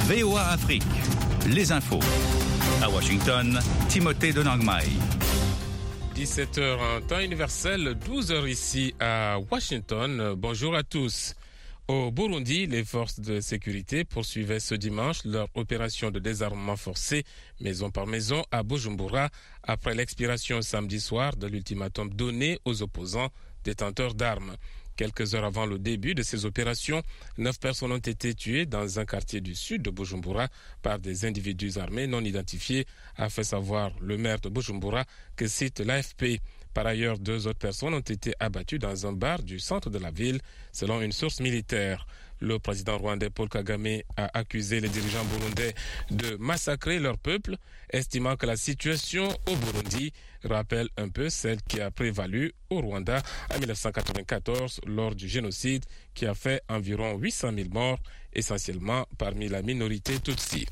VOA Afrique, les infos. À Washington, Timothée Denangmai. 17h en temps universel, 12h ici à Washington. Bonjour à tous. Au Burundi, les forces de sécurité poursuivaient ce dimanche leur opération de désarmement forcé maison par maison à Bujumbura après l'expiration samedi soir de l'ultimatum donné aux opposants détenteurs d'armes. Quelques heures avant le début de ces opérations, 9 personnes ont été tuées dans un quartier du sud de Bujumbura par des individus armés non identifiés, a fait savoir le maire de Bujumbura que cite l'AFP. Par ailleurs, 2 autres personnes ont été abattues dans un bar du centre de la ville, selon une source militaire. Le président rwandais Paul Kagame a accusé les dirigeants burundais de massacrer leur peuple, estimant que la situation au Burundi rappelle un peu celle qui a prévalu au Rwanda en 1994 lors du génocide qui a fait environ 800 000 morts, essentiellement parmi la minorité Tutsi.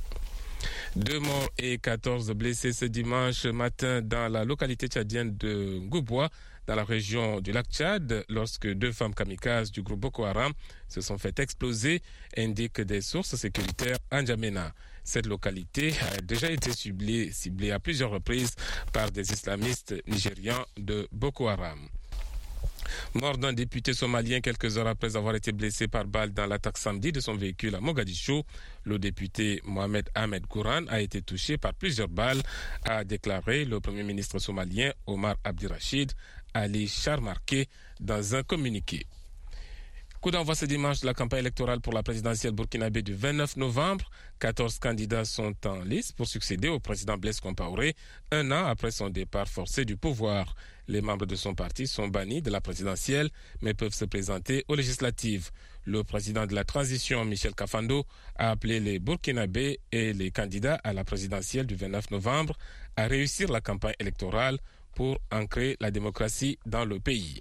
2 morts et 14 blessés ce dimanche matin dans la localité tchadienne de Ngouboua, dans la région du lac Tchad, lorsque 2 femmes kamikazes du groupe Boko Haram se sont fait exploser, indiquent des sources sécuritaires à N'Djamena. Cette localité a déjà été ciblée à plusieurs reprises par des islamistes nigérians de Boko Haram. Mort d'un député somalien quelques heures après avoir été blessé par balle dans l'attaque samedi de son véhicule à Mogadiscio. Le député Mohamed Ahmed Gouran a été touché par plusieurs balles, a déclaré le premier ministre somalien Omar Abdirachid Ali Charmarké dans un communiqué. Coup d'envoi ce dimanche de la campagne électorale pour la présidentielle burkinabé du 29 novembre. 14 candidats sont en lice pour succéder au président Blaise Compaoré, un an après son départ forcé du pouvoir. Les membres de son parti sont bannis de la présidentielle, mais peuvent se présenter aux législatives. Le président de la transition, Michel Kafando, a appelé les Burkinabés et les candidats à la présidentielle du 29 novembre à réussir la campagne électorale pour ancrer la démocratie dans le pays.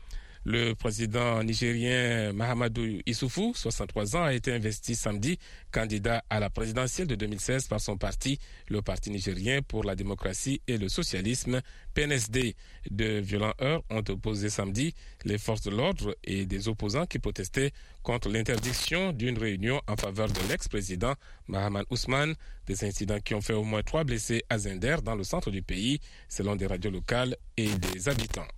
Le président nigérien Mahamadou Issoufou, 63 ans, a été investi samedi candidat à la présidentielle de 2016 par son parti, le Parti nigérien pour la démocratie et le socialisme, PNSD. De violents heurts ont opposé samedi les forces de l'ordre et des opposants qui protestaient contre l'interdiction d'une réunion en faveur de l'ex-président Mahaman Ousmane, des incidents qui ont fait au moins 3 blessés à Zender dans le centre du pays, selon des radios locales et des habitants.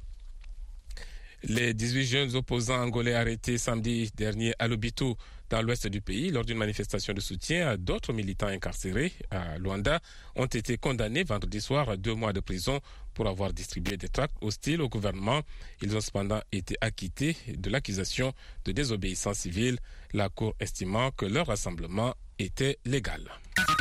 Les 18 jeunes opposants angolais arrêtés samedi dernier à Lobito, dans l'ouest du pays, lors d'une manifestation de soutien à d'autres militants incarcérés à Luanda, ont été condamnés vendredi soir à 2 mois de prison pour avoir distribué des tracts hostiles au gouvernement. Ils ont cependant été acquittés de l'accusation de désobéissance civile, la Cour estimant que leur rassemblement était légal.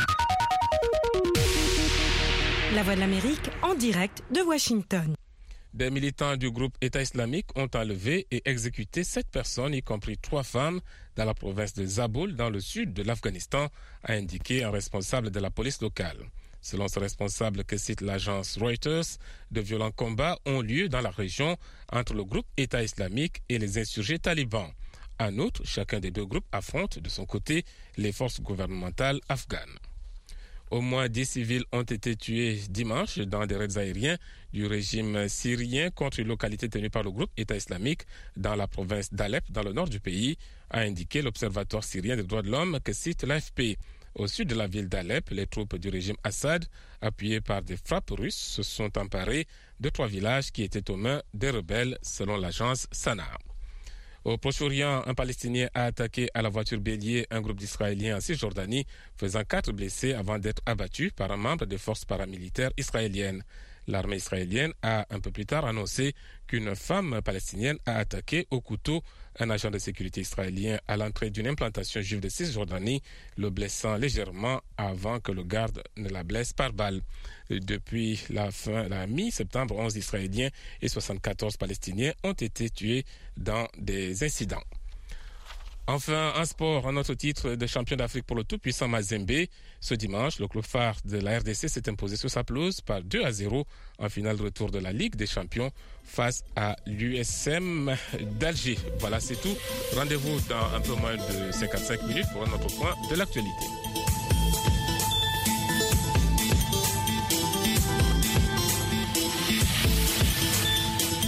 La Voix de l'Amérique en direct de Washington. Des militants du groupe État islamique ont enlevé et exécuté 7 personnes, y compris 3 femmes, dans la province de Zabul, dans le sud de l'Afghanistan, a indiqué un responsable de la police locale. Selon ce responsable que cite l'agence Reuters, de violents combats ont lieu dans la région entre le groupe État islamique et les insurgés talibans. En outre, chacun des 2 groupes affronte de son côté les forces gouvernementales afghanes. Au moins 10 civils ont été tués dimanche dans des raids aériens du régime syrien contre une localité tenue par le groupe État islamique dans la province d'Alep, dans le nord du pays, a indiqué l'Observatoire syrien des droits de l'homme que cite l'AFP. Au sud de la ville d'Alep, les troupes du régime Assad, appuyées par des frappes russes, se sont emparées de 3 villages qui étaient aux mains des rebelles, selon l'agence Sana. Au Proche-Orient, un Palestinien a attaqué à la voiture bélier un groupe d'Israéliens en Cisjordanie, faisant 4 blessés avant d'être abattu par un membre des forces paramilitaires israéliennes. L'armée israélienne a un peu plus tard annoncé qu'une femme palestinienne a attaqué au couteau un agent de sécurité israélien à l'entrée d'une implantation juive de Cisjordanie, le blessant légèrement avant que le garde ne la blesse par balle. Depuis la mi-septembre, 11 Israéliens et 74 Palestiniens ont été tués dans des incidents. Enfin, en sport, un autre titre de champion d'Afrique pour le tout-puissant Mazembe. Ce dimanche, le club phare de la RDC s'est imposé sur sa pelouse par 2-0 en finale de retour de la Ligue des Champions face à l'USM d'Alger. Voilà, c'est tout. Rendez-vous dans un peu moins de 55 minutes pour un autre point de l'actualité.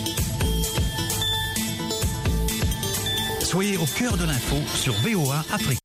Soyez au cœur de l'info sur VOA Afrique.